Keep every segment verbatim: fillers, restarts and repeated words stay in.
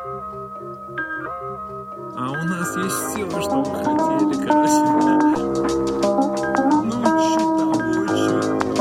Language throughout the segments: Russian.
А у нас есть все, что вы хотели, короче. Ну, чуть того, чуть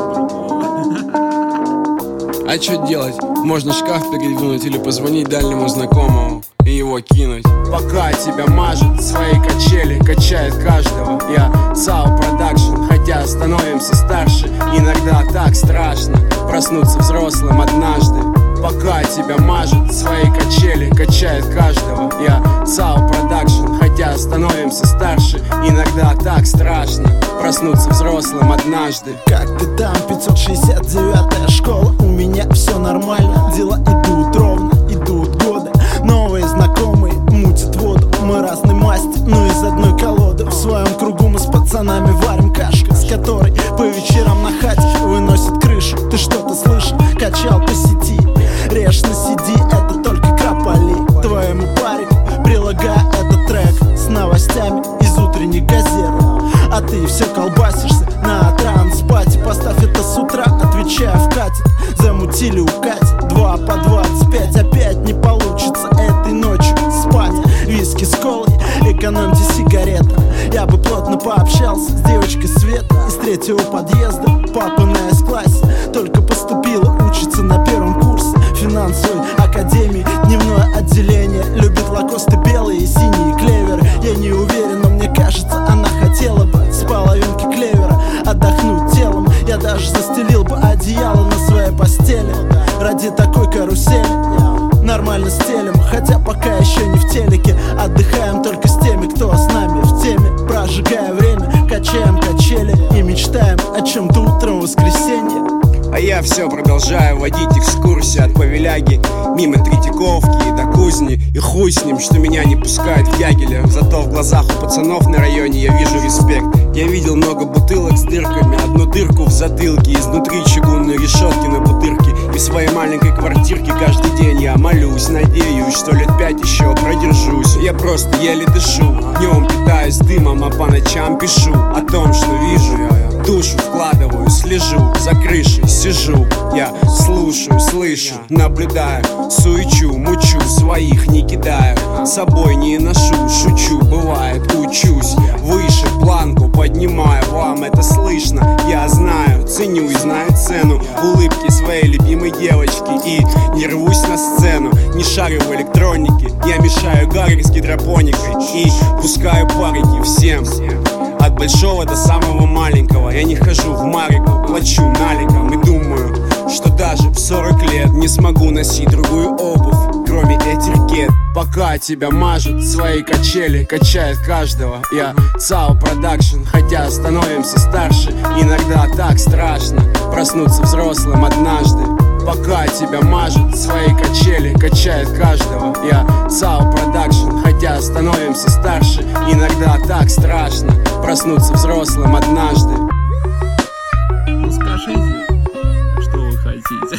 другого. А что делать? Можно шкаф передвинуть или позвонить дальнему знакомому и его кинуть. Пока тебя мажет, свои качели качает каждого. Я САУ Продакшн, хотя становимся старше. Иногда так страшно проснуться взрослым однажды. Пока тебя мажет, свои качели качает каждого. Я САУ Продакшн, хотя становимся старше. Иногда так страшно проснуться взрослым однажды. Как ты там, пятьсот шестьдесят девятая школа? У меня все нормально, дела идут ровно, идут годы. Новые знакомые мутят воду, мы разной масти, но из одной колоды. В своем кругу мы с пацанами варим кашку, с которой по вечерам на хате выносит крышу. Ты что-то слышал? Качал по сети, режь на си ди, это только крополи. Твоему парику прилагаю этот трек с новостями из утренних газет. А ты все колбасишься на транспате. Поставь это с утра, отвечая вкатит. Замутили укатит, два по двадцать пять. Опять не получится этой ночью спать. Виски с колой, экономьте сигареты. Я бы плотно пообщался с девочкой Света из третьего подъезда. Папа на С-классе только поступила, учится на первом курсе финансовой академии. Дневное отделение, любит лакосты белые и синие клеверы. Я не уверен, но мне кажется, она хотела бы с половинки клевера отдохнуть телом. Я даже застелил бы одеяло на своей постели ради такой карусели. Нормально стелим, хотя пока еще не в телеке. Отдыхаем только с теми, кто с нами в теме. Прожигая время, качаем качели и мечтаем о чем-то утром в воскресенье. А я все продолжаю водить экскурсии от Павеляги мимо Третьяковки до Кузни. И хуй с ним, что меня не пускают в Ягеля. Зато в глазах у пацанов на районе я вижу респект. Я видел много бутылок с дырками, одну дырку в затылке, изнутри чугунной решетки на бутырке. И в своей маленькой квартирке каждый день я молюсь, надеюсь, что лет пять еще продержусь. Я просто еле дышу, днем питаюсь дымом, а по ночам пишу о том, что вижу. Душу вкладываю, слежу, за крышей сижу. Я слушаю, слышу, наблюдаю, суечу, мучу, своих не кидаю, с собой не ношу, шучу, бывает, учусь. Выше планку поднимаю, вам это слышно. Я знаю, ценю и знаю цену улыбки своей любимой девочки. И не рвусь на сцену, не шарю в электронике. Я мешаю гарри с гидропоникой и пускаю парики всем. От большого до самого маленького. Я не хожу в Марику, плачу наликом. И думаю, что даже в сорок лет не смогу носить другую обувь, кроме этикет. Пока тебя мажет, свои качели качает каждого. Я САУ Продакшн, хотя становимся старше. Иногда так страшно проснуться взрослым однажды. Пока тебя мажет, свои качели качает каждого. Я САУ Продакшн, хотя становимся старше. Иногда так страшно проснуться взрослым однажды. Ну скажите, что вы хотите.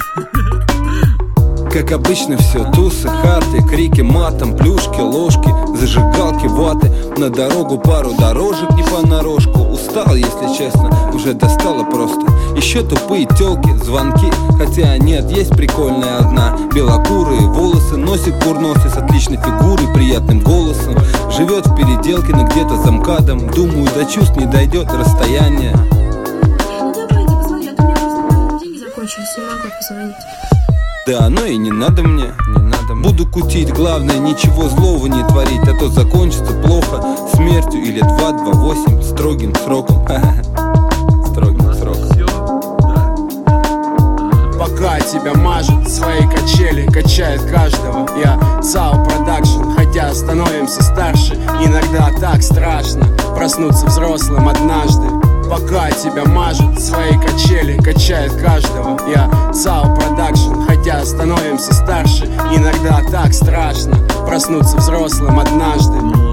Как обычно все, тусы, харты, крики матом, плюшки, ложки, зажигалки, ваты. На дорогу пару дорожек не понарошку. Устал, если честно, уже достало просто. Еще тупые тёлки, звонки, хотя нет, есть прикольная одна. Белокурые волосы, носит курносый с отличной фигурой, приятным голосом. Живет в переделке, но где-то за МКАДом. Думаю, до чувств не дойдет расстояние. Ну давайте позвони, а то у меня просто деньги закончились, не могу позвонить. Да оно и не надо мне, не надо мне. Буду кутить, главное ничего злого не творить, а то закончится плохо смертью или два, два, восемь строгим сроком. Строгим сроком. Пока тебя мажет, свои качели качает каждого. Я САУ Продакшн, хотя становимся старше. Иногда так страшно проснуться взрослым однажды. Пока тебя мажет, свои качели качает каждого. Я САУ Продакшн, хотя становимся старше. Иногда так страшно проснуться взрослым однажды.